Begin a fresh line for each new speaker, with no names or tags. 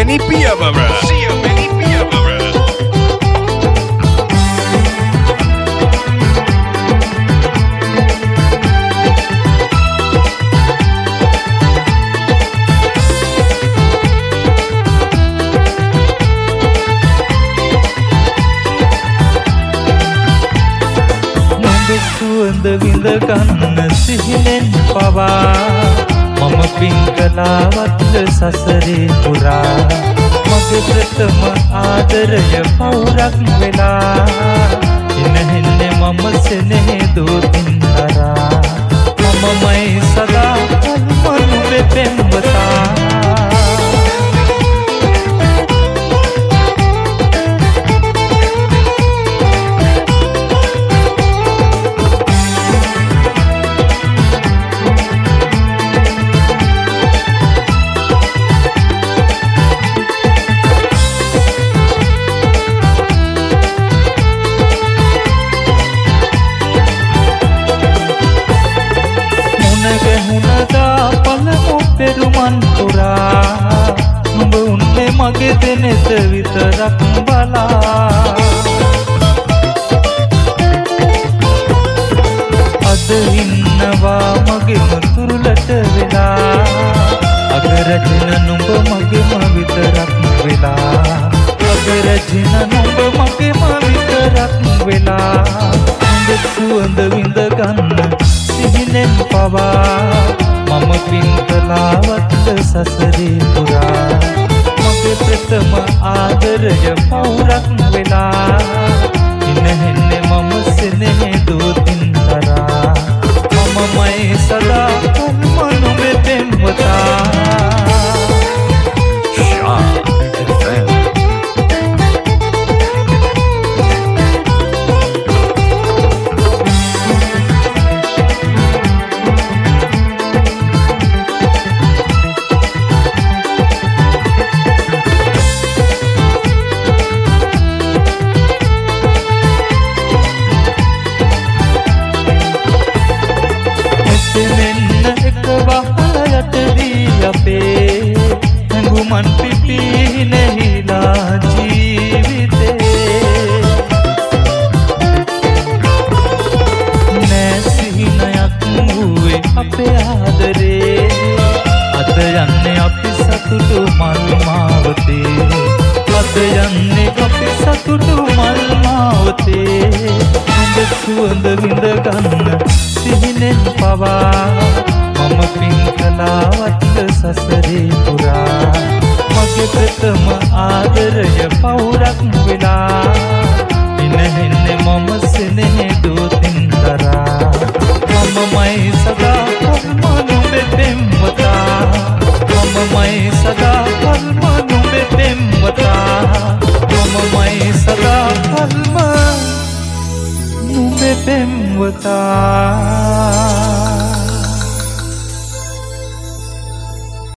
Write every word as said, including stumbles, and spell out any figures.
Siapeni Piawara. Siapeni Piawara.
සුවඳ විඳ ගන්න සිහිනෙන් පවා මම පින් කළාවත් සසරේ පුරා මගේ ප්‍රථම ආදරය පවුරක් වෙලා ඉනහෙන්නේ මම සෙනෙහේ දෝතින් හරා මමමයි සදා කල්මනුවේ පෙම්වතා පෙරුමන් පුරා නුඹ උන්නේ මගේ දෙනෙත විතරක් බලා අද ඉන්නවා මගේම තුරුලට වෙලා අගරජින නුඹ මගේම විතරක් වෙලා අගරජින නුඹ මගේම විතරක් වෙලා නුඹ සුවඳ විඳ ගන්න සිහිනෙන් පවා මම පින් කළාවත් සසරේ පුරා මගේ ප්‍රථම ආදරය පවුරක් වෙලා ඉනහෙන්නේ මම සෙනෙහේ දෝතින් තරා මමමයි සදා කල්මනුවේ පෙම්වතා අපේ හැඟුමන් පිපිනෙහිලා ජීවිතේ නැසිහිනයක් වූවේ අපේ ආදරේ අද යන්නේ අපි සතුටු මල් මාවතේ අද යන්නේ අපි සතුටු මල් මාවතේ නුඹ සුවඳ විඳ ගන්න සිහිනෙන් පවා මම පින් කළාවත් සසරේ පුරා මගේ ප්‍රථම ආදරය පවුරක් වෙලා ඉනහෙන්නේ මම සෙනෙහේ දෝතින් තරා මමමයි සදා කල්මනුවේ පෙම්වතා මමමයි සදා කල්මනුවේ පෙම්වතා මමමයි සදා කල්මනුවේ පෙම්වතා